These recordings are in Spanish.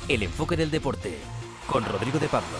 El enfoque del deporte, con Rodrigo de Pablo.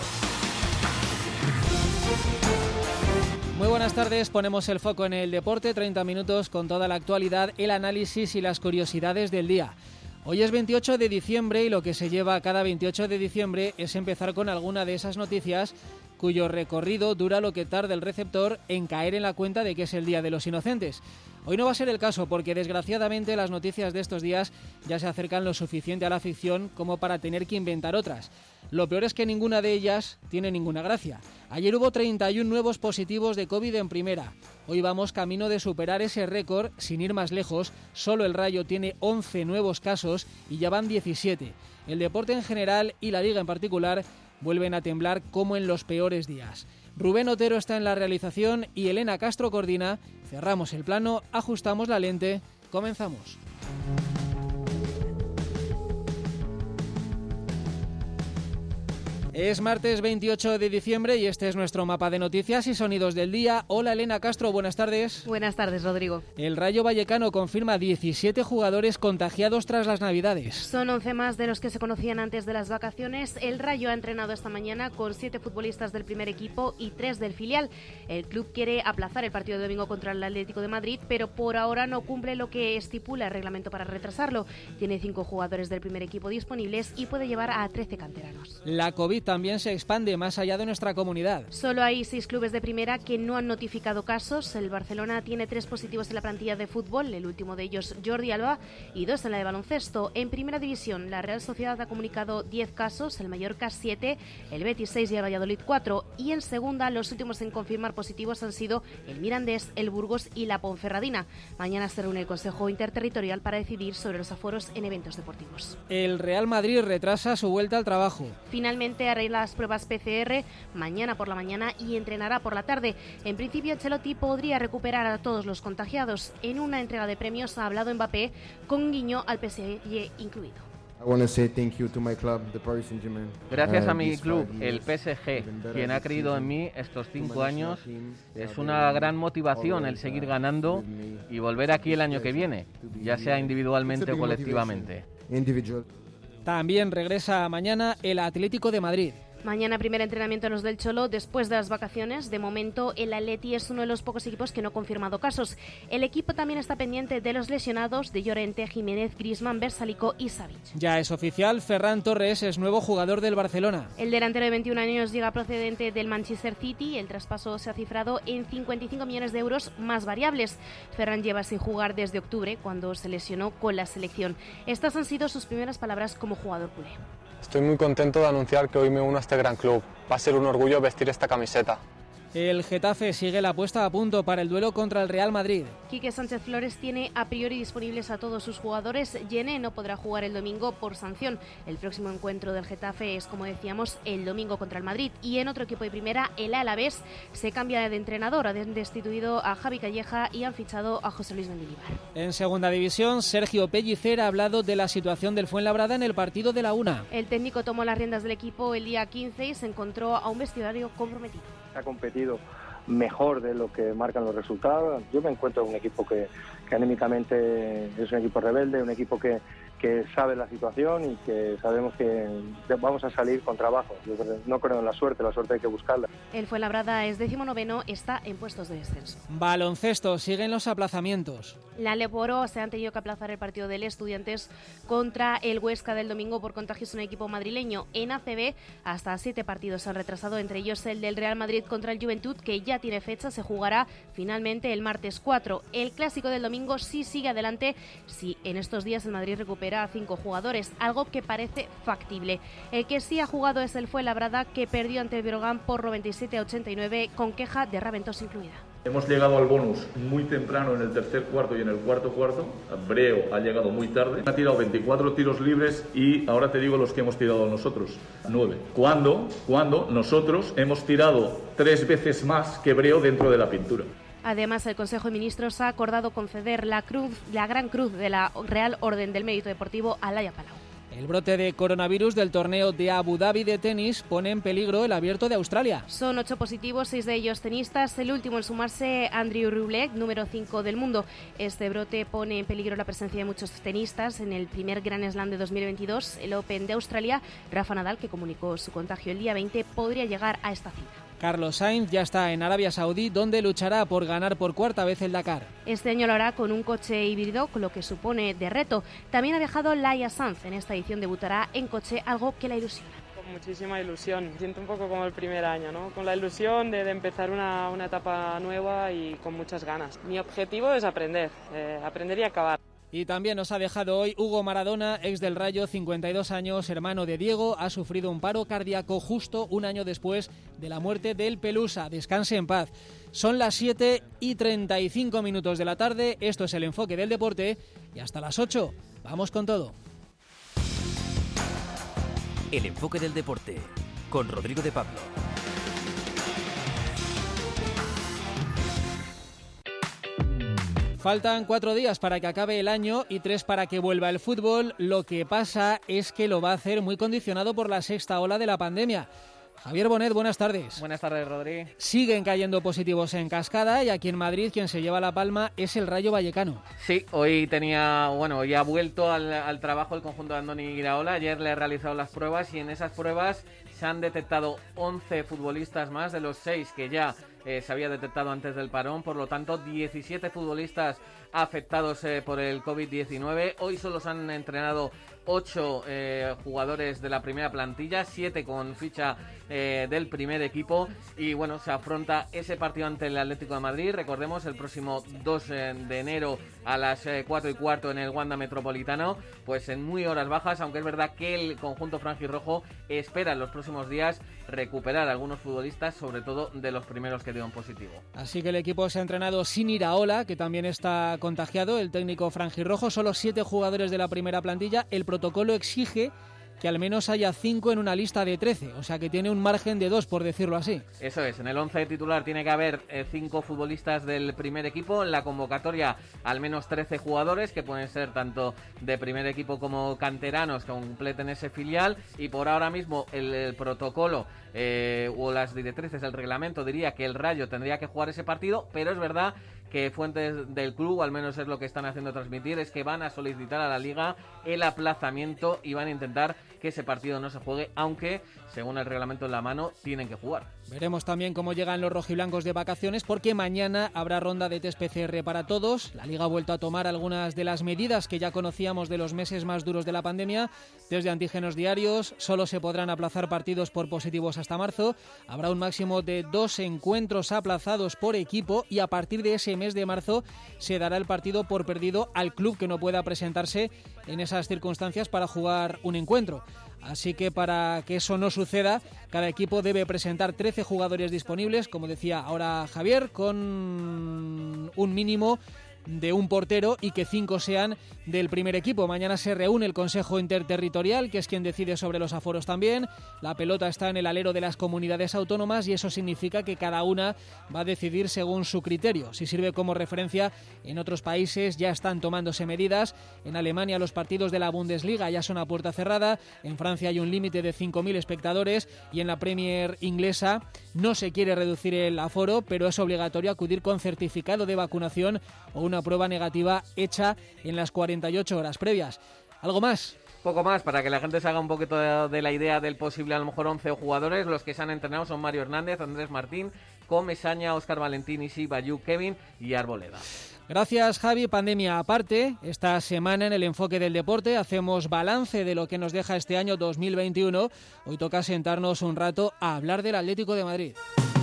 Muy buenas tardes, ponemos el foco en el deporte, 30 minutos con toda la actualidad, el análisis y las curiosidades del día. Hoy es 28 de diciembre y lo que se lleva cada 28 de diciembre es empezar con alguna de esas noticias cuyo recorrido dura lo que tarda el receptor en caer en la cuenta de que es el Día de los Inocentes. Hoy no va a ser el caso porque desgraciadamente las noticias de estos días ya se acercan lo suficiente a la ficción como para tener que inventar otras. Lo peor es que ninguna de ellas tiene ninguna gracia. Ayer hubo 31 nuevos positivos de COVID en primera. Hoy vamos camino de superar ese récord sin ir más lejos. Solo el Rayo tiene 11 nuevos casos y ya van 17. El deporte en general y la Liga en particular vuelven a temblar como en los peores días. Rubén Otero está en la realización y Elena Castro coordina. Cerramos el plano, ajustamos la lente, comenzamos. Es martes 28 de diciembre y este es nuestro mapa de noticias y sonidos del día. Hola Elena Castro, buenas tardes. Buenas tardes, Rodrigo. El Rayo Vallecano confirma 17 jugadores contagiados tras las Navidades. Son 11 más de los que se conocían antes de las vacaciones. El Rayo ha entrenado esta mañana con 7 futbolistas del primer equipo y 3 del filial. El club quiere aplazar el partido de domingo contra el Atlético de Madrid, pero por ahora no cumple lo que estipula el reglamento para retrasarlo. Tiene 5 jugadores del primer equipo disponibles y puede llevar a 13 canteranos. La COVID también se expande más allá de nuestra comunidad. Solo hay 6 clubes de primera que no han notificado casos. El Barcelona tiene 3 positivos en la plantilla de fútbol, el último de ellos Jordi Alba, y 2 en la de baloncesto. En primera división, la Real Sociedad ha comunicado 10 casos, el Mallorca 7, el Betis 6 y el Valladolid 4. Y en segunda, los últimos en confirmar positivos han sido el Mirandés, el Burgos y la Ponferradina. Mañana se reúne el Consejo Interterritorial para decidir sobre los aforos en eventos deportivos. El Real Madrid retrasa su vuelta al trabajo. Finalmente hará las pruebas PCR mañana por la mañana y entrenará por la tarde. En principio, Ancelotti podría recuperar a todos los contagiados. En una entrega de premios ha hablado Mbappé con guiño al PSG incluido. Gracias a mi club, el PSG, quien ha creído en mí estos 5 años. Es una gran motivación el seguir ganando y volver aquí el año que viene, ya sea individualmente o colectivamente. También regresa mañana el Atlético de Madrid. Mañana primer entrenamiento en los del Cholo después de las vacaciones. De momento el Atleti es uno de los pocos equipos que no ha confirmado casos. El equipo también está pendiente de los lesionados de Llorente, Jiménez, Griezmann, Versalico y Savic. Ya es oficial, Ferran Torres es nuevo jugador del Barcelona. El delantero de 21 años llega procedente del Manchester City. El traspaso se ha cifrado en 55 millones de euros más variables. Ferran lleva sin jugar desde octubre, cuando se lesionó con la selección. Estas han sido sus primeras palabras como jugador culé. Estoy muy contento de anunciar que hoy me uno a este gran club. Va a ser un orgullo vestir esta camiseta. El Getafe sigue la puesta a punto para el duelo contra el Real Madrid. Quique Sánchez Flores tiene a priori disponibles a todos sus jugadores. Yene no podrá jugar el domingo por sanción. El próximo encuentro del Getafe es, como decíamos, el domingo contra el Madrid. Y en otro equipo de primera, el Alavés se cambia de entrenador. Han destituido a Javi Calleja y han fichado a José Luis Mendilibar. En segunda división, Sergio Pellicer ha hablado de la situación del Fuenlabrada en el partido de la Una. El técnico tomó las riendas del equipo el día 15 y se encontró a un vestuario comprometido. Ha competido mejor de lo que marcan los resultados. Yo me encuentro en un equipo que anímicamente es un equipo rebelde, un equipo que sabe la situación y que sabemos que vamos a salir con trabajo. Yo no creo en la suerte hay que buscarla. El Fuenlabrada es 19º, está en puestos de descenso. Baloncesto, siguen los aplazamientos. La Leporo se han tenido que aplazar el partido del Estudiantes contra el Huesca del domingo por contagios en un equipo madrileño. En ACB, hasta 7 partidos se han retrasado, entre ellos el del Real Madrid contra el Juventud, que ya tiene fecha, se jugará finalmente el martes 4. El clásico del domingo sí sigue adelante, si en estos días el Madrid recupera a 5 jugadores, algo que parece factible. El que sí ha jugado es el Fuenlabrada, que perdió ante el Breogán por 97-89, con queja de Raventós incluida. Hemos llegado al bonus muy temprano en el tercer cuarto y en el cuarto. Breo ha llegado muy tarde. Ha tirado 24 tiros libres y ahora te digo los que hemos tirado nosotros. 9. Cuando nosotros hemos tirado 3 veces más que Breo dentro de la pintura. Además, el Consejo de Ministros ha acordado conceder la Gran Cruz de la Real Orden del Mérito Deportivo a Laia Palau. El brote de coronavirus del torneo de Abu Dhabi de tenis pone en peligro el Abierto de Australia. Son 8 positivos, 6 de ellos tenistas. El último en sumarse, Andrew Rublev, número 5 del mundo. Este brote pone en peligro la presencia de muchos tenistas en el primer Grand Slam de 2022, el Open de Australia. Rafa Nadal, que comunicó su contagio el día 20, podría llegar a esta cita. Carlos Sainz ya está en Arabia Saudí, donde luchará por ganar por cuarta vez el Dakar. Este año lo hará con un coche híbrido, con lo que supone de reto. También ha viajado Laia Sanz. En esta edición debutará en coche, algo que la ilusiona. Con muchísima ilusión. Siento un poco como el primer año, ¿no? Con la ilusión de empezar una etapa nueva y con muchas ganas. Mi objetivo es aprender y acabar. Y también nos ha dejado hoy Hugo Maradona, ex del Rayo, 52 años, hermano de Diego. Ha sufrido un paro cardíaco justo un año después de la muerte del Pelusa. Descanse en paz. Son las 7:35 de la tarde. Esto es el enfoque del deporte. Y hasta las 8. Vamos con todo. El enfoque del deporte con Rodrigo de Pablo. Faltan 4 días para que acabe el año y 3 para que vuelva el fútbol. Lo que pasa es que lo va a hacer muy condicionado por la sexta ola de la pandemia. Javier Bonet, buenas tardes. Buenas tardes, Rodri. Siguen cayendo positivos en cascada y aquí en Madrid quien se lleva la palma es el Rayo Vallecano. Sí, hoy ya ha vuelto al trabajo el conjunto de Andoni Iraola. Ayer le ha realizado las pruebas y en esas pruebas se han detectado 11 futbolistas más de los 6 que ya se había detectado antes del parón. Por lo tanto, 17 futbolistas afectados por el COVID-19. Hoy solo se han entrenado 8 jugadores de la primera plantilla, 7 con ficha del primer equipo. Y bueno, se afronta ese partido ante el Atlético de Madrid. Recordemos, el próximo 2 de enero a las 4:15 en el Wanda Metropolitano. Pues en muy horas bajas, aunque es verdad que el conjunto franjirrojo espera en los próximos días recuperar a algunos futbolistas, sobre todo de los primeros que dieron positivo. Así que el equipo se ha entrenado sin Iraola, que también está contagiado, el técnico franjirrojo. Solo 7 jugadores de la primera plantilla. El protocolo exige que al menos haya 5 en una lista de 13, o sea que tiene un margen de 2, por decirlo así. Eso es, en el 11 titular tiene que haber 5 futbolistas del primer equipo, en la convocatoria al menos 13 jugadores, que pueden ser tanto de primer equipo como canteranos que completen ese filial, y por ahora mismo el protocolo o las directrices del reglamento diría que el Rayo tendría que jugar ese partido, pero es verdad que fuentes del club, al menos es lo que están haciendo transmitir, es que van a solicitar a la Liga el aplazamiento y van a intentar que ese partido no se juegue, aunque, según el reglamento en la mano, tienen que jugar. Veremos también cómo llegan los rojiblancos de vacaciones, porque mañana habrá ronda de test PCR para todos. La Liga ha vuelto a tomar algunas de las medidas que ya conocíamos de los meses más duros de la pandemia. Test de antígenos diarios, solo se podrán aplazar partidos por positivos hasta marzo. Habrá un máximo de 2 encuentros aplazados por equipo y a partir de ese mes de marzo se dará el partido por perdido al club que no pueda presentarse en esas circunstancias para jugar un encuentro. Así que para que eso no suceda, cada equipo debe presentar 13 jugadores disponibles, como decía ahora Javier, con un mínimo de un portero y que 5 sean del primer equipo. Mañana se reúne el Consejo Interterritorial, que es quien decide sobre los aforos también. La pelota está en el alero de las comunidades autónomas y eso significa que cada una va a decidir según su criterio. Si sirve como referencia, en otros países ya están tomándose medidas. En Alemania los partidos de la Bundesliga ya son a puerta cerrada. En Francia hay un límite de 5.000 espectadores y en la Premier inglesa no se quiere reducir el aforo, pero es obligatorio acudir con certificado de vacunación o una prueba negativa hecha en las 48 horas previas. ¿Algo más? Poco más, para que la gente se haga un poquito de la idea del posible, a lo mejor 11 jugadores. Los que se han entrenado son Mario Hernández, Andrés Martín, Comesaña, Óscar Valentín, Isi, Bayú, Kevin y Arboleda. Gracias, Javi. Pandemia aparte, esta semana en el enfoque del deporte hacemos balance de lo que nos deja este año 2021. Hoy toca sentarnos un rato a hablar del Atlético de Madrid.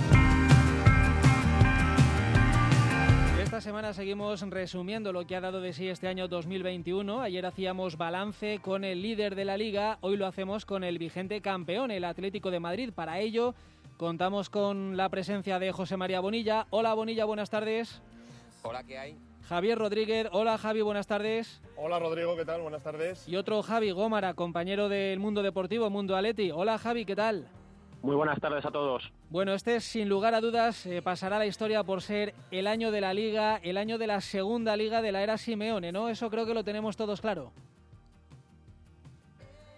Esta semana seguimos resumiendo lo que ha dado de sí este año 2021. Ayer hacíamos balance con el líder de la Liga, hoy lo hacemos con el vigente campeón, el Atlético de Madrid. Para ello contamos con la presencia de José María Bonilla. Hola Bonilla, buenas tardes. Hola, ¿qué hay? Javier Rodríguez. Hola Javi, buenas tardes. Hola Rodrigo, ¿qué tal? Buenas tardes. Y otro Javi Gómara, compañero del Mundo Deportivo, Mundo Atleti. Hola Javi, ¿qué tal? Muy buenas tardes a todos. Bueno, este sin lugar a dudas pasará a la historia por ser el año de la Liga, el año de la segunda Liga de la era Simeone, ¿no? Eso creo que lo tenemos todos claro.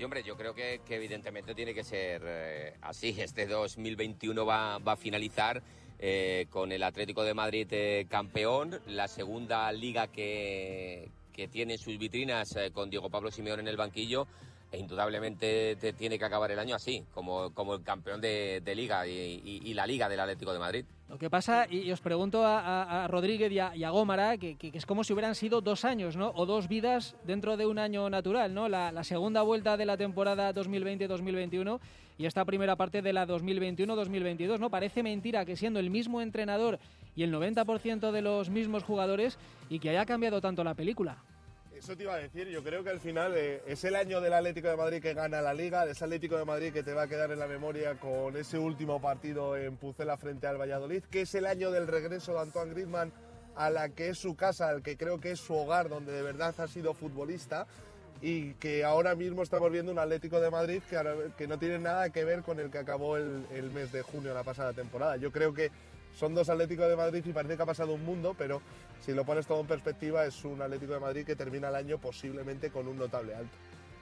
Sí, hombre, yo creo que evidentemente tiene que ser así. Este 2021 va a finalizar con el Atlético de Madrid campeón, la segunda liga que tiene sus vitrinas con Diego Pablo Simeone en el banquillo, e indudablemente tiene que acabar el año así, como el campeón de Liga y la Liga del Atlético de Madrid. Lo que pasa, y os pregunto a Rodríguez y a Gómara, que es como si hubieran sido 2 años, ¿no? O 2 vidas dentro de un año natural, ¿no? La segunda vuelta de la temporada 2020-2021 y esta primera parte de la 2021-2022, ¿no? Parece mentira que siendo el mismo entrenador y el 90% de los mismos jugadores y que haya cambiado tanto la película. Eso te iba a decir, yo creo que al final es el año del Atlético de Madrid que gana la Liga, ese Atlético de Madrid que te va a quedar en la memoria con ese último partido en Pucela frente al Valladolid, que es el año del regreso de Antoine Griezmann a la que es su casa, al que creo que es su hogar, donde de verdad ha sido futbolista, y que ahora mismo estamos viendo un Atlético de Madrid que no tiene nada que ver con el que acabó el mes de junio de la pasada temporada. Yo creo que son 2 Atléticos de Madrid y parece que ha pasado un mundo, pero si lo pones todo en perspectiva es un Atlético de Madrid que termina el año posiblemente con un notable alto.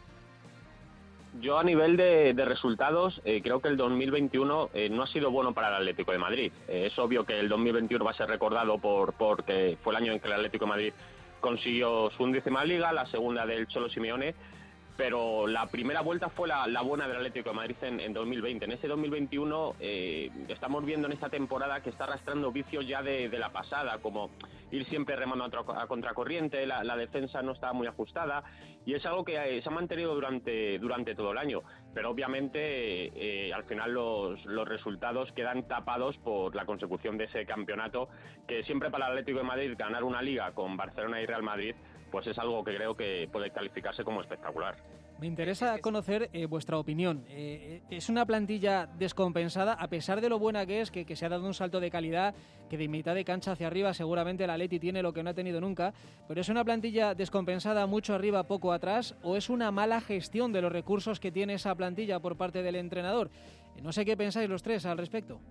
Yo a nivel de resultados creo que el 2021 no ha sido bueno para el Atlético de Madrid. Es obvio que el 2021 va a ser recordado porque fue el año en que el Atlético de Madrid consiguió su 11ª Liga, la segunda del Cholo Simeone, pero la primera vuelta fue la buena del Atlético de Madrid en 2020. En ese 2021 estamos viendo en esta temporada que está arrastrando vicios ya de la pasada, como ir siempre remando a contracorriente, la defensa no está muy ajustada, y es algo que se ha mantenido durante todo el año. Pero obviamente al final los resultados quedan tapados por la consecución de ese campeonato, que siempre para el Atlético de Madrid ganar una liga con Barcelona y Real Madrid pues es algo que creo que puede calificarse como espectacular. Me interesa conocer vuestra opinión. ¿Es una plantilla descompensada, a pesar de lo buena que es, que se ha dado un salto de calidad, que de mitad de cancha hacia arriba seguramente el Atleti tiene lo que no ha tenido nunca, pero es una plantilla descompensada, mucho arriba, poco atrás, o es una mala gestión de los recursos que tiene esa plantilla por parte del entrenador? No sé qué pensáis los tres al respecto.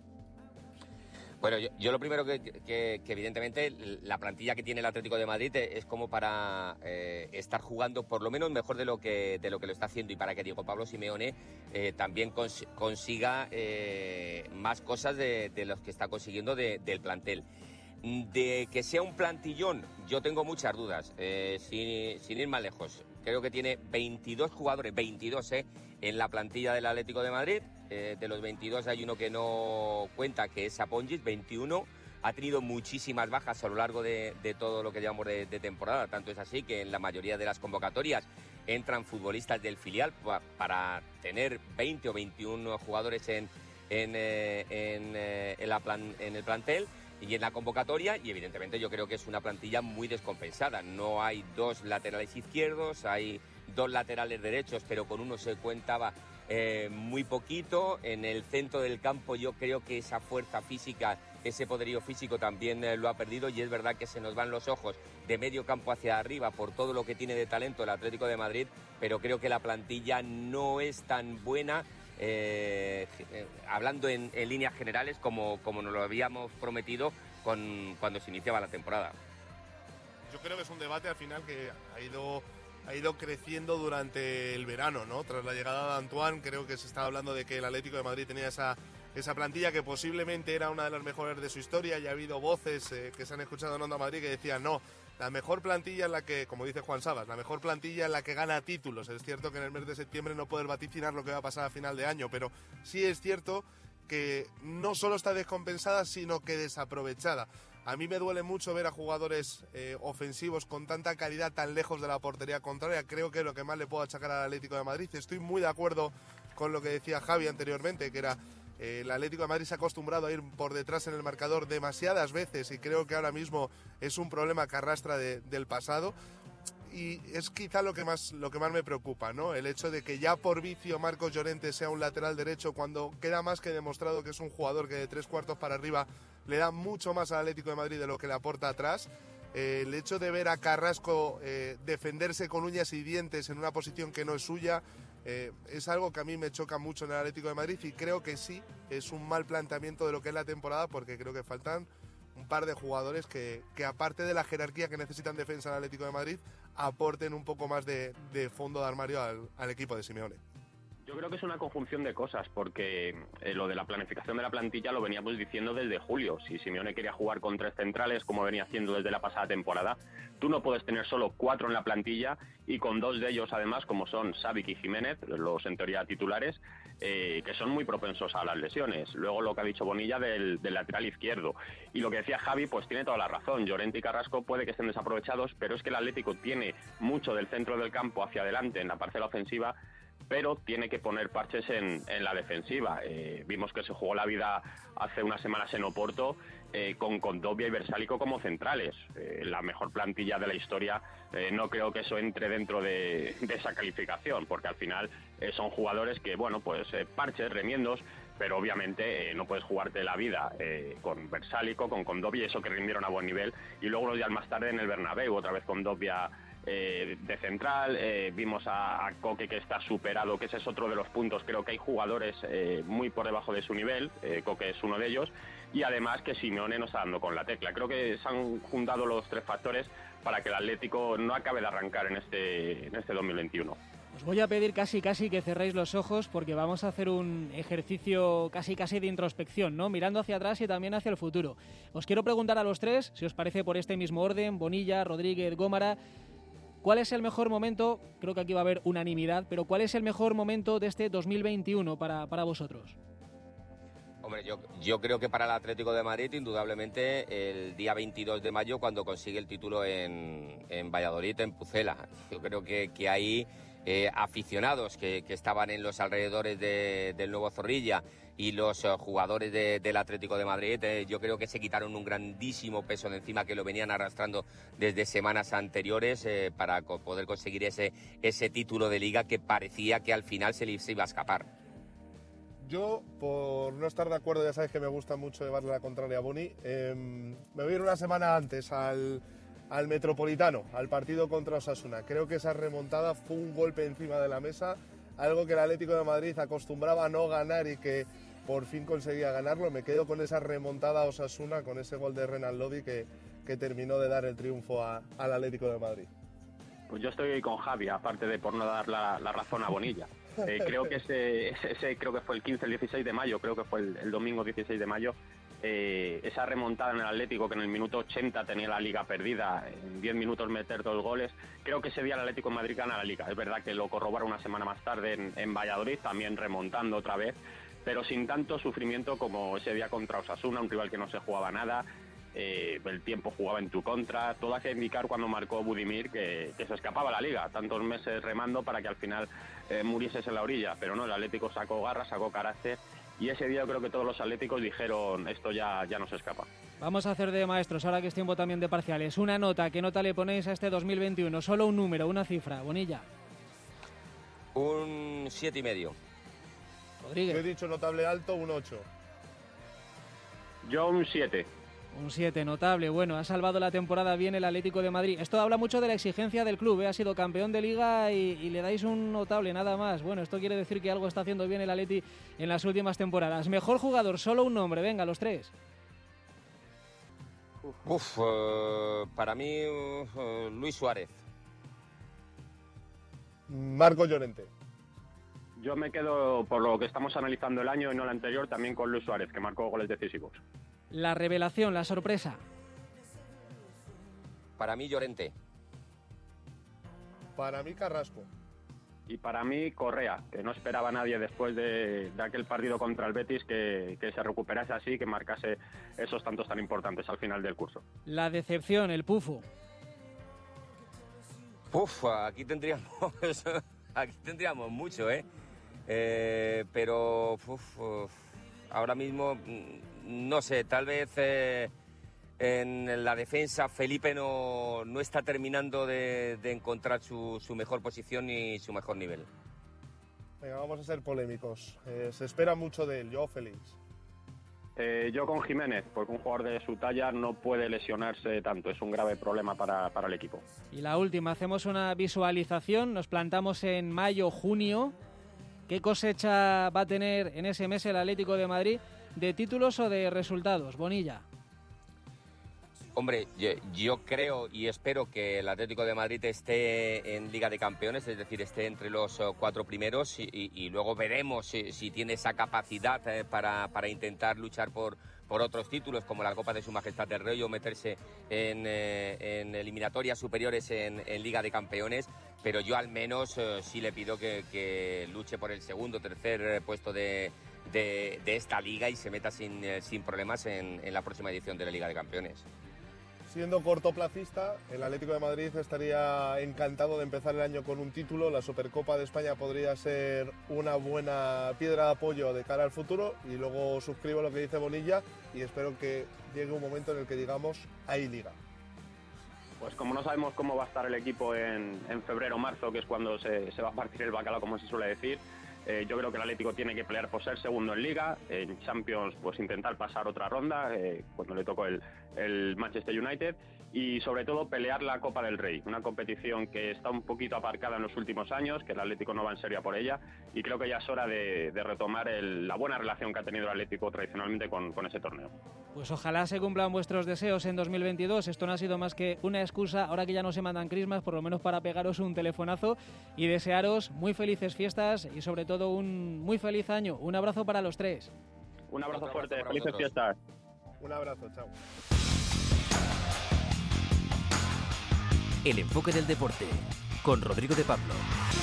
Bueno, yo lo primero que evidentemente la plantilla que tiene el Atlético de Madrid es como para estar jugando por lo menos mejor de lo que lo está haciendo, y para que Diego Pablo Simeone también consiga más cosas de los que está consiguiendo del plantel. De que sea un plantillón, yo tengo muchas dudas, sin ir más lejos. Creo que tiene 22 jugadores, 22 en la plantilla del Atlético de Madrid. De los 22 hay uno que no cuenta, que es Apongic, 21. Ha tenido muchísimas bajas a lo largo de todo lo que llevamos de temporada. Tanto es así que en la mayoría de las convocatorias entran futbolistas del filial para tener 20 o 21 jugadores en el plantel y en la convocatoria, y evidentemente yo creo que es una plantilla muy descompensada. No hay 2 laterales izquierdos, hay 2 laterales derechos, pero con uno se contaba muy poquito. En el centro del campo yo creo que esa fuerza física, ese poderío físico también lo ha perdido, y es verdad que se nos van los ojos de medio campo hacia arriba por todo lo que tiene de talento el Atlético de Madrid, pero creo que la plantilla no es tan buena, hablando en líneas generales, como nos lo habíamos prometido cuando se iniciaba la temporada. Yo creo que es un debate al final que ha ido creciendo durante el verano, ¿no? Tras la llegada de Antoine, creo que se estaba hablando de que el Atlético de Madrid tenía esa plantilla que posiblemente era una de las mejores de su historia, y ha habido voces que se han escuchado en Onda Madrid que decían no, la mejor plantilla en la que, como dice Juan Sabas, la mejor plantilla en la que gana títulos. Es cierto que en el mes de septiembre no puedes vaticinar lo que va a pasar a final de año, pero sí es cierto que no solo está descompensada, sino que desaprovechada. A mí me duele mucho ver a jugadores ofensivos con tanta calidad tan lejos de la portería contraria. Creo que es lo que más le puedo achacar al Atlético de Madrid. Estoy muy de acuerdo con lo que decía Javi anteriormente, que era el Atlético de Madrid se ha acostumbrado a ir por detrás en el marcador demasiadas veces, y creo que ahora mismo es un problema que arrastra del pasado. Y es quizá lo que más me preocupa, ¿no? El hecho de que ya por vicio Marcos Llorente sea un lateral derecho, cuando queda más que demostrado que es un jugador que de 3/4 para arriba le da mucho más al Atlético de Madrid de lo que le aporta atrás. El hecho de ver a Carrasco defenderse con uñas y dientes en una posición que no es suya es algo que a mí me choca mucho en el Atlético de Madrid, y creo que sí es un mal planteamiento de lo que es la temporada, porque creo que faltan un par de jugadores que aparte de la jerarquía que necesitan defensa el Atlético de Madrid, aporten un poco más de fondo de armario al equipo de Simeone. Yo creo que es una conjunción de cosas, porque lo de la planificación de la plantilla lo veníamos diciendo desde julio. Si Simeone quería jugar con 3 centrales, como venía haciendo desde la pasada temporada, tú no puedes tener solo 4 en la plantilla y con 2 de ellos, además, como son Savic y Jiménez, los en teoría titulares, que son muy propensos a las lesiones. Luego lo que ha dicho Bonilla del lateral izquierdo. Y lo que decía Javi, pues tiene toda la razón. Llorente y Carrasco puede que estén desaprovechados, pero es que el Atlético tiene mucho del centro del campo hacia adelante en la parcela ofensiva, pero tiene que poner parches en la defensiva. Vimos que se jugó la vida hace unas semanas en Oporto con Kondogbia y Versálico como centrales. La mejor plantilla de la historia. No creo que eso entre dentro de esa calificación, porque al final son jugadores que, bueno, pues parches, remiendos, pero obviamente no puedes jugarte la vida con Versálico, con Kondogbia, eso que rindieron a buen nivel, y luego unos días más tarde en el Bernabéu, otra vez Kondogbia de central, vimos a Koke que está superado, que ese es otro de los puntos. Creo que hay jugadores muy por debajo de su nivel, Koke es uno de ellos, y además que Simeone no está dando con la tecla. Creo que se han juntado los 3 factores para que el Atlético no acabe de arrancar en este 2021. Os voy a pedir casi que cerréis los ojos, porque vamos a hacer un ejercicio casi de introspección, ¿no? Mirando hacia atrás y también hacia el futuro. Os quiero preguntar a los 3, si os parece por este mismo orden, Bonilla, Rodríguez, Gómara, ¿cuál es el mejor momento? Creo que aquí va a haber unanimidad, pero ¿cuál es el mejor momento de este 2021 para vosotros? Hombre, yo creo que para el Atlético de Madrid, indudablemente, el día 22 de mayo, cuando consigue el título en Valladolid, en Pucela. Yo creo que hay aficionados que estaban en los alrededores del Nuevo Zorrilla y los jugadores del Atlético de Madrid, yo creo que se quitaron un grandísimo peso de encima que lo venían arrastrando desde semanas anteriores para poder conseguir ese título de Liga que parecía que al final se les iba a escapar. Yo, por no estar de acuerdo, ya sabes que me gusta mucho llevarle la contraria a Boni, me voy a ir una semana antes al Metropolitano, al partido contra Osasuna. Creo que esa remontada fue un golpe encima de la mesa, algo que el Atlético de Madrid acostumbraba a no ganar y que por fin conseguía ganarlo. Me quedo con esa remontada a Osasuna, con ese gol de Renan Lodi que terminó de dar el triunfo al Atlético de Madrid. Pues yo estoy con Javi, aparte de por no dar la razón a Bonilla. Creo que ese creo que fue el 15, el 16 de mayo, creo que fue el domingo 16 de mayo, esa remontada en el Atlético, que en el minuto 80 tenía la Liga perdida, en 10 minutos meter 2 goles, creo que ese día el Atlético de Madrid gana la Liga. Es verdad que lo corrobora una semana más tarde en Valladolid, también remontando otra vez, pero sin tanto sufrimiento como ese día contra Osasuna, un rival que no se jugaba nada. El tiempo jugaba en tu contra, todo hace indicar cuando marcó Budimir que se escapaba la Liga, tantos meses remando para que al final murieses en la orilla, pero no, el Atlético sacó garra, sacó carácter, y ese día yo creo que todos los atléticos dijeron, esto ya no se escapa. Vamos a hacer de maestros, ahora que es tiempo también de parciales. Una nota, ¿qué nota le ponéis a este 2021? Solo un número, una cifra, Bonilla. Un 7,5. Rodríguez. Yo he dicho notable alto, un 8. Yo un 7. Un 7, notable. Bueno, ha salvado la temporada bien el Atlético de Madrid. Esto habla mucho de la exigencia del club, ¿eh? Ha sido campeón de Liga y le dais un notable, nada más. Bueno, esto quiere decir que algo está haciendo bien el Atleti en las últimas temporadas. Mejor jugador, solo un nombre. Venga, los 3. Para mí, Luis Suárez. Marco Llorente. Yo me quedo, por lo que estamos analizando el año y no el anterior, también con Luis Suárez, que marcó goles decisivos. La revelación, la sorpresa. Para mí, Llorente. Para mí, Carrasco. Y para mí, Correa, que no esperaba nadie después de aquel partido contra el Betis que se recuperase así, que marcase esos tantos tan importantes al final del curso. La decepción, el Pufo. Aquí tendríamos mucho, pero ahora mismo, no sé, tal vez en la defensa Felipe no está terminando de encontrar su mejor posición y su mejor nivel. Venga, vamos a ser polémicos. Se espera mucho de él, Joao Félix. Yo con Jiménez, porque un jugador de su talla no puede lesionarse tanto, es un grave problema para el equipo. Y la última, hacemos una visualización, nos plantamos en mayo, junio. ¿Qué cosecha va a tener en ese mes el Atlético de Madrid? ¿De títulos o de resultados? Bonilla. Hombre, yo creo y espero que el Atlético de Madrid esté en Liga de Campeones, es decir, esté entre los 4 primeros y luego veremos si tiene esa capacidad para intentar luchar por otros títulos como la Copa de Su Majestad el Rey o meterse en eliminatorias superiores en Liga de Campeones, pero yo al menos sí le pido que luche por el segundo o tercer puesto de esta liga y se meta sin problemas en la próxima edición de la Liga de Campeones. Siendo cortoplacista, el Atlético de Madrid estaría encantado de empezar el año con un título. La Supercopa de España podría ser una buena piedra de apoyo de cara al futuro. Y luego suscribo lo que dice Bonilla y espero que llegue un momento en el que digamos, hay liga. Pues como no sabemos cómo va a estar el equipo en febrero o marzo, que es cuando se va a partir el bacalao, como se suele decir, yo creo que el Atlético tiene que pelear por ser segundo en Liga, en Champions pues intentar pasar otra ronda cuando le tocó el Manchester United y sobre todo pelear la Copa del Rey, una competición que está un poquito aparcada en los últimos años, que el Atlético no va en serio por ella y creo que ya es hora de retomar la buena relación que ha tenido el Atlético tradicionalmente con ese torneo. Pues ojalá se cumplan vuestros deseos en 2022. Esto no ha sido más que una excusa, ahora que ya no se mandan crismas, por lo menos para pegaros un telefonazo y desearos muy felices fiestas y sobre todo un muy feliz año. Un abrazo para los tres. Un abrazo fuerte, felices fiestas. Un abrazo, chao. El enfoque del deporte, con Rodrigo de Pablo.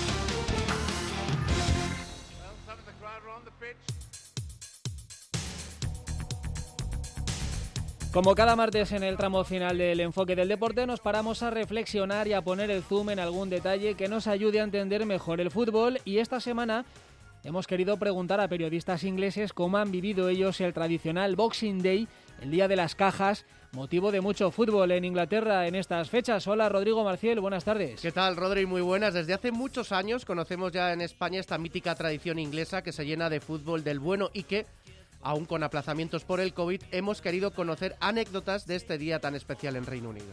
Como cada martes en el tramo final del enfoque del deporte, nos paramos a reflexionar y a poner el zoom en algún detalle que nos ayude a entender mejor el fútbol. Y esta semana hemos querido preguntar a periodistas ingleses cómo han vivido ellos el tradicional Boxing Day, el Día de las Cajas, motivo de mucho fútbol en Inglaterra en estas fechas. Hola, Rodrigo Marciel, buenas tardes. ¿Qué tal, Rodri? Muy buenas. Desde hace muchos años conocemos ya en España esta mítica tradición inglesa que se llena de fútbol del bueno y que, aún con aplazamientos por el COVID, hemos querido conocer anécdotas de este día tan especial en Reino Unido.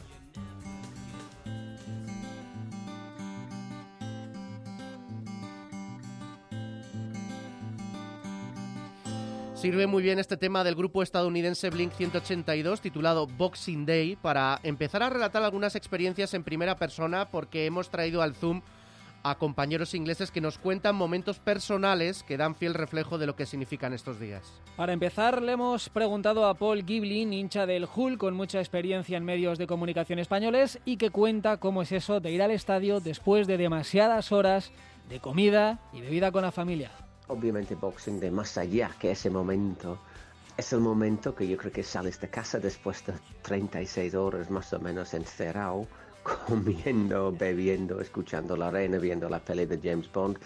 Sirve muy bien este tema del grupo estadounidense Blink 182 titulado Boxing Day para empezar a relatar algunas experiencias en primera persona, porque hemos traído al Zoom a compañeros ingleses que nos cuentan momentos personales que dan fiel reflejo de lo que significan estos días. Para empezar, le hemos preguntado a Paul Giblin, hincha del Hull, con mucha experiencia en medios de comunicación españoles y que cuenta cómo es eso de ir al estadio después de demasiadas horas de comida y bebida con la familia. Obviamente Boxing Day, más allá que ese momento, es el momento que yo creo que sales de casa después de 36 horas más o menos encerrado, comiendo, bebiendo, escuchando La Reina, viendo la peli de James Bond.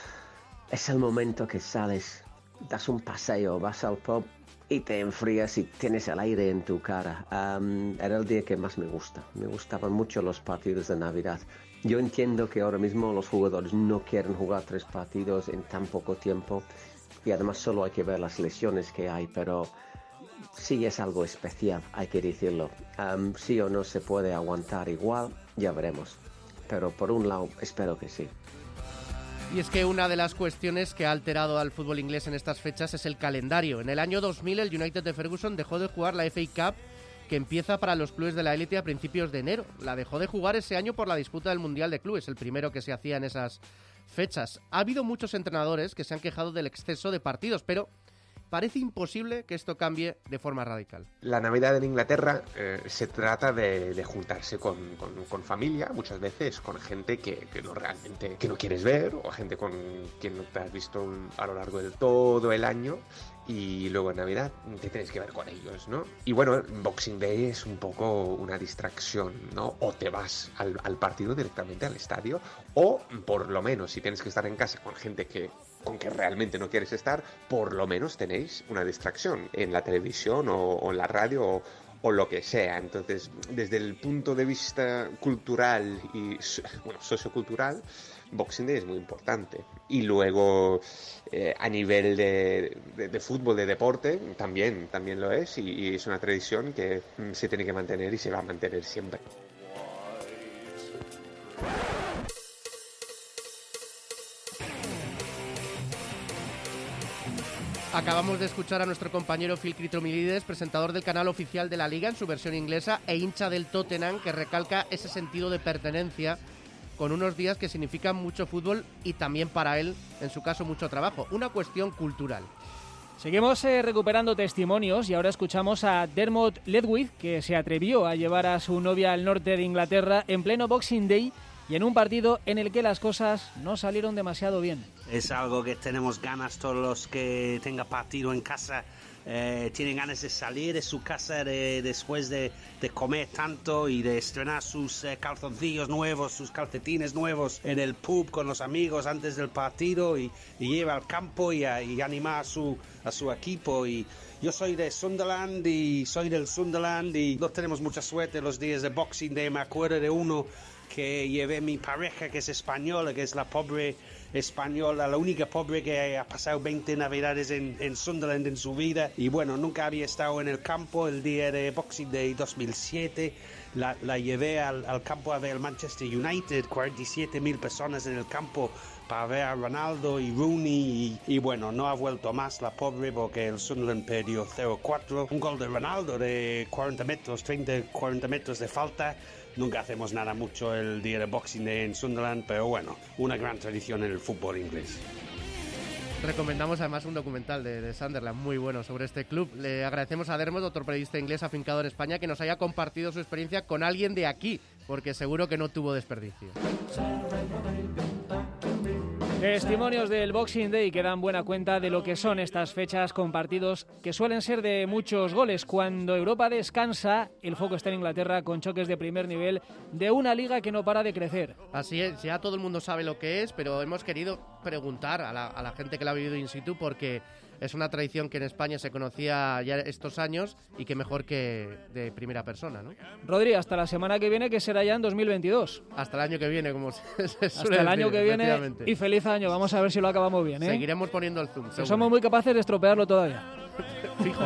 Es el momento que sales, das un paseo, vas al pub y te enfrías y tienes el aire en tu cara. Era el día que más me gusta. Me gustaban mucho los partidos de Navidad. Yo entiendo que ahora mismo los jugadores no quieren jugar 3 partidos en tan poco tiempo y además solo hay que ver las lesiones que hay, pero sí es algo especial, hay que decirlo. Sí o no se puede aguantar igual, ya veremos. Pero por un lado, espero que sí. Y es que una de las cuestiones que ha alterado al fútbol inglés en estas fechas es el calendario. En el año 2000 el United de Ferguson dejó de jugar la FA Cup, que empieza para los clubes de la élite a principios de enero. La dejó de jugar ese año por la disputa del Mundial de Clubes, el primero que se hacía en esas fechas. Ha habido muchos entrenadores que se han quejado del exceso de partidos, pero parece imposible que esto cambie de forma radical. La Navidad en Inglaterra se trata de juntarse con familia, muchas veces con gente que no realmente que no quieres ver, o gente con quien no te has visto a lo largo de todo el año, y luego en Navidad te tienes que ver con ellos, ¿no? Y bueno, Boxing Day es un poco una distracción, ¿no? O te vas al partido directamente al estadio, o por lo menos si tienes que estar en casa con gente con que realmente no quieres estar, por lo menos tenéis una distracción en la televisión o en la radio o lo que sea. Entonces, desde el punto de vista cultural y sociocultural, Boxing Day es muy importante. Y luego, a nivel de fútbol, de deporte, también lo es, y es una tradición que se tiene que mantener y se va a mantener siempre. Acabamos de escuchar a nuestro compañero Phil Kytromilides, presentador del canal oficial de la Liga en su versión inglesa e hincha del Tottenham, que recalca ese sentido de pertenencia con unos días que significan mucho fútbol y también para él, en su caso, mucho trabajo. Una cuestión cultural. Seguimos recuperando testimonios y ahora escuchamos a Dermot Ledwith, que se atrevió a llevar a su novia al norte de Inglaterra en pleno Boxing Day y en un partido en el que las cosas no salieron demasiado bien. Es algo que tenemos ganas todos los que tengan partido en casa. Tienen ganas de salir de su casa después de comer tanto y de estrenar sus calzoncillos nuevos, sus calcetines nuevos en el pub con los amigos antes del partido y ir al campo y animar a su equipo. Y yo soy de Sunderland y soy del Sunderland y no tenemos mucha suerte los días de Boxing Day. Me acuerdo de uno que llevé mi pareja, que es española, que es la pobre española, la única pobre que ha pasado 20 navidades en Sunderland en su vida, y bueno, nunca había estado en el campo el día de Boxing Day 2007, la llevé al campo a ver el Manchester United, 47.000 personas en el campo para ver a Ronaldo y Rooney, y bueno, no ha vuelto más la pobre porque el Sunderland perdió 0-4, un gol de Ronaldo de 40 metros de falta. Nunca hacemos nada mucho el día de Boxing Day en Sunderland, pero bueno, una gran tradición en el fútbol inglés. Recomendamos además un documental de Sunderland muy bueno sobre este club. Le agradecemos a Dermot, otro periodista inglés afincado en España, que nos haya compartido su experiencia con alguien de aquí, porque seguro que no tuvo desperdicio. Testimonios del Boxing Day que dan buena cuenta de lo que son estas fechas con partidos que suelen ser de muchos goles. Cuando Europa descansa, el foco está en Inglaterra con choques de primer nivel de una liga que no para de crecer. Así es, ya todo el mundo sabe lo que es, pero hemos querido preguntar a la gente que la ha vivido in situ porque es una tradición que en España se conocía ya estos años y que mejor que de primera persona, ¿no? Rodri, hasta la semana que viene, que será ya en 2022. Hasta el año que viene, como se suele hasta el decir, año que viene y feliz año. Vamos a ver si lo acabamos bien, ¿eh? Seguiremos poniendo el zoom. Que somos muy capaces de estropearlo todavía. Fijo.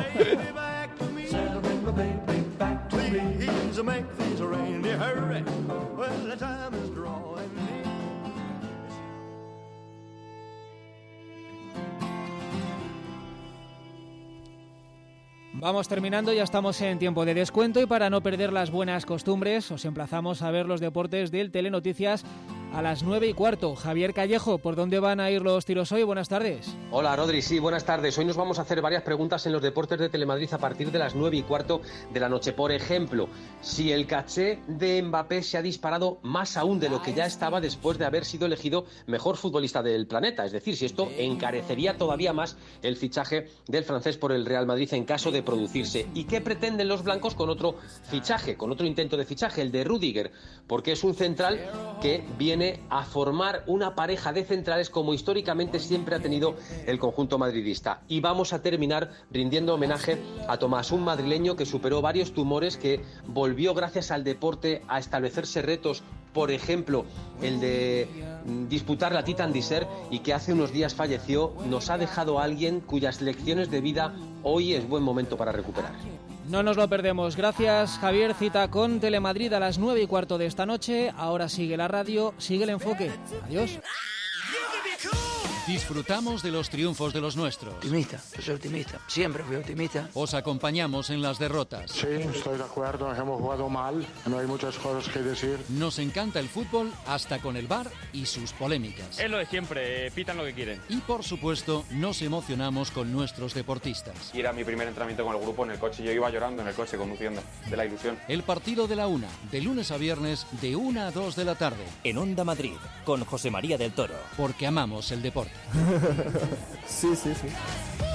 Vamos terminando, ya estamos en tiempo de descuento y para no perder las buenas costumbres os emplazamos a ver los deportes del Telenoticias a las 9:15. Javier Callejo, ¿por dónde van a ir los tiros hoy? Buenas tardes. Hola Rodri, sí, buenas tardes. Hoy nos vamos a hacer varias preguntas en los deportes de Telemadrid a partir de las 9:15 de la noche. Por ejemplo, si el caché de Mbappé se ha disparado más aún de lo que ya estaba después de haber sido elegido mejor futbolista del planeta. Es decir, si esto encarecería todavía más el fichaje del francés por el Real Madrid en caso de producirse. ¿Y qué pretenden los blancos con otro fichaje, con otro intento de fichaje, el de Rüdiger? Porque es un central que viene a formar una pareja de centrales como históricamente siempre ha tenido el conjunto madridista. Y vamos a terminar rindiendo homenaje a Tomás, un madrileño que superó varios tumores, que volvió gracias al deporte a establecerse retos, por ejemplo, el de disputar la Titan Desert, y que hace unos días falleció. Nos ha dejado a alguien cuyas lecciones de vida hoy es buen momento para recuperar. No nos lo perdemos. Gracias, Javier. Cita con Telemadrid a las 9:15 de esta noche. Ahora sigue la radio, sigue el enfoque. Adiós. Disfrutamos de los triunfos de los nuestros. Optimista, yo soy optimista, siempre fui optimista. Os acompañamos en las derrotas. Sí, estoy de acuerdo, hemos jugado mal, no hay muchas cosas que decir. Nos encanta el fútbol hasta con el VAR y sus polémicas. Es lo de siempre, pitan lo que quieren. Y por supuesto, nos emocionamos con nuestros deportistas. Y era mi primer entrenamiento con el grupo en el coche, yo iba llorando en el coche conduciendo, de la ilusión. El partido de la 1, de lunes a viernes, de 1 a 2 de la tarde. En Onda Madrid, con José María del Toro. Porque amamos el deporte. Sí.